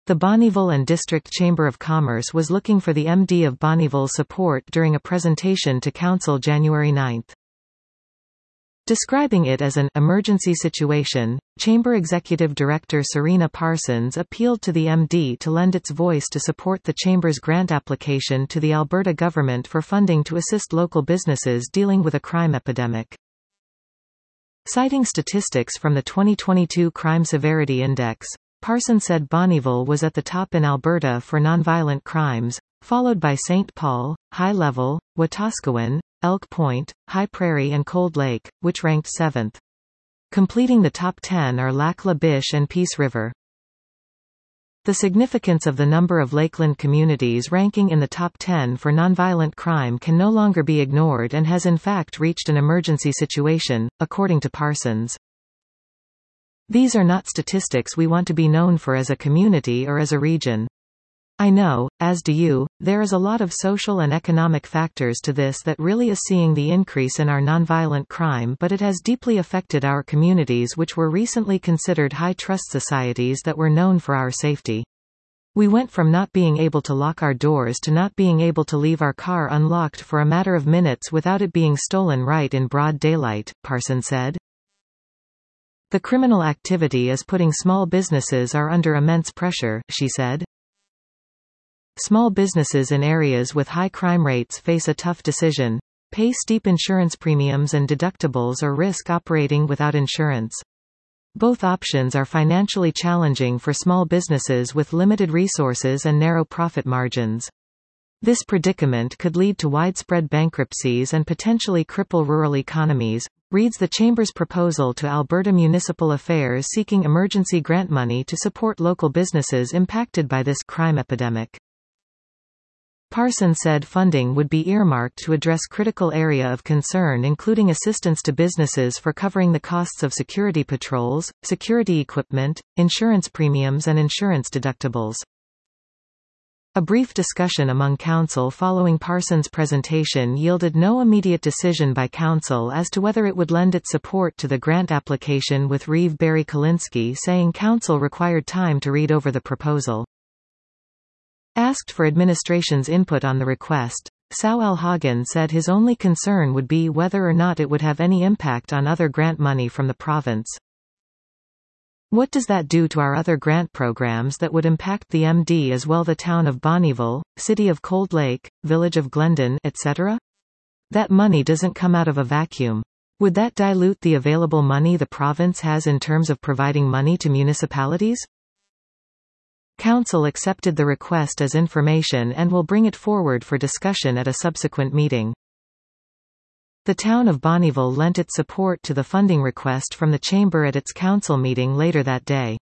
The Bonnyville and District Chamber of Commerce was looking for the MD of Bonnyville's support during a presentation to Council January 9. Describing it as an emergency situation, Chamber Executive Director Serena Parsons appealed to the MD to lend its voice to support the Chamber's grant application to the Alberta government for funding to assist local businesses dealing with a crime epidemic. Citing statistics from the 2022 Crime Severity Index, Parsons said Bonnyville was at the top in Alberta for nonviolent crimes, followed by St. Paul, High Level, Wetaskiwin, Elk Point, High Prairie and Cold Lake, which ranked 7th. Completing the top 10 are Lac La Biche and Peace River. The significance of the number of Lakeland communities ranking in the top 10 for nonviolent crime can no longer be ignored and has in fact reached an emergency situation, according to Parsons. These are not statistics we want to be known for as a community or as a region. I know, as do you, there is a lot of social and economic factors to this that really is seeing the increase in our nonviolent crime, but it has deeply affected our communities which were recently considered high-trust societies that were known for our safety. We went from not being able to lock our doors to not being able to leave our car unlocked for a matter of minutes without it being stolen right in broad daylight, Parsons said. The criminal activity is putting small businesses are under immense pressure, she said. Small businesses in areas with high crime rates face a tough decision: pay steep insurance premiums and deductibles or risk operating without insurance. Both options are financially challenging for small businesses with limited resources and narrow profit margins. This predicament could lead to widespread bankruptcies and potentially cripple rural economies, reads the Chamber's proposal to Alberta Municipal Affairs seeking emergency grant money to support local businesses impacted by this crime epidemic. Parsons said funding would be earmarked to address critical area of concern including assistance to businesses for covering the costs of security patrols, security equipment, insurance premiums and insurance deductibles. A brief discussion among Council following Parsons' presentation yielded no immediate decision by Council as to whether it would lend its support to the grant application, with Reeve Barry Kalinsky saying Council required time to read over the proposal. Asked for administration's input on the request, Sal L. Hagen said his only concern would be whether or not it would have any impact on other grant money from the province. What does that do to our other grant programs that would impact the MD as well, the town of Bonnyville, city of Cold Lake, village of Glendon, etc.? That money doesn't come out of a vacuum. Would that dilute the available money the province has in terms of providing money to municipalities? Council accepted the request as information and will bring it forward for discussion at a subsequent meeting. The town of Bonnyville lent its support to the funding request from the Chamber at its council meeting later that day.